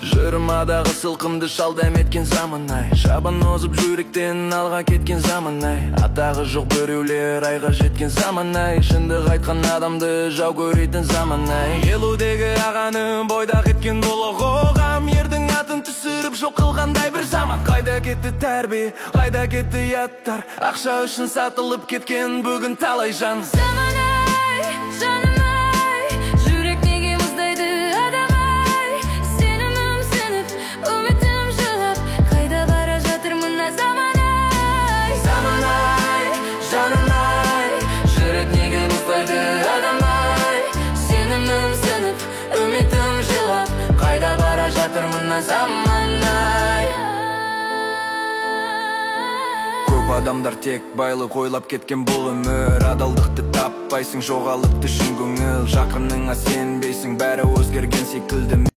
Жырымадағы сылқымды шалдам еткен заман ай, шабан озып жүректен алға кеткен заман ай, атағы жоқ біреулер айға жеткен заман ай, шындық айтқан адамды жау көретін заман ай. Елудегі ағаны бойда кеткен бұл қоғам, ердің атын түсіріп жоқ қылғандай бір заман. Қайда кетті тәрбие, қайда кетті аттар, ақша үшін сатылып кеткен бүгін талай жан. Заман ай, жаным ай, жүрек неге мұздайды адам ай, сенімім сынып, үмітім жылап, қайда бара жатыр мына заман ай. Заман ай, жаным ай, жүрек неге мұздайды адам ай, Сенімім сынып, үмітім жылап, қайда бара жатыр мына заман ай. Көп адамдар тек байлық ойлап кеткен бұл өмір, адалдықты таппайсың, жоғалып түсін көңіл, жақыныңа сенбейсің, бәрі өзгерген секілді